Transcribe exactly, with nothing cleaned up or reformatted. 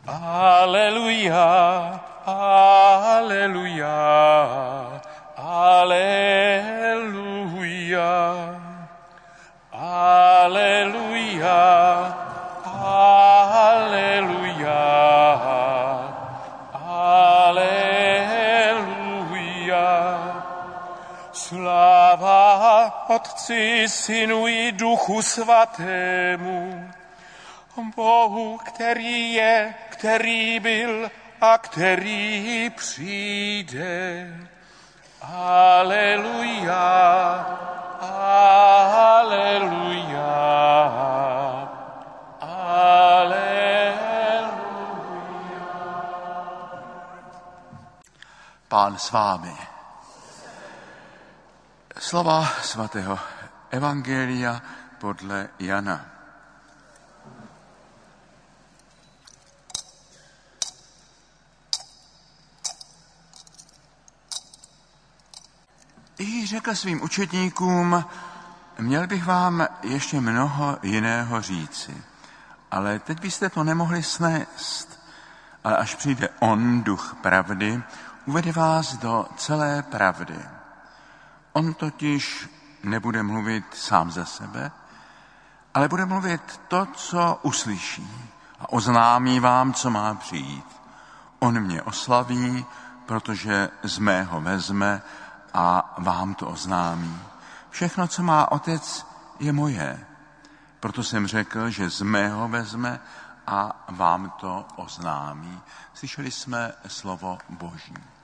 Aleluja, aleluja, aleluja, aleluja, aleluja, aleluja. Sláva Otci, Synu i Duchu Svatému, Bohu, který je, který byl a který přijde. Aleluja, aleluja, aleluja. Pán s vámi. Slova svatého Evangelia podle Jana. Ježíš řekl svým učedníkům, měl bych vám ještě mnoho jiného říci, ale teď byste to nemohli snést. Ale až přijde on, duch pravdy, uvede vás do celé pravdy. On totiž nebude mluvit sám za sebe, ale bude mluvit to, co uslyší a oznámí vám, co má přijít. On mě oslaví, protože z mého vezme a vám to oznámí. Všechno, co má otec, je moje. Proto jsem řekl, že z mého vezme a vám to oznámí. Slyšeli jsme slovo Boží.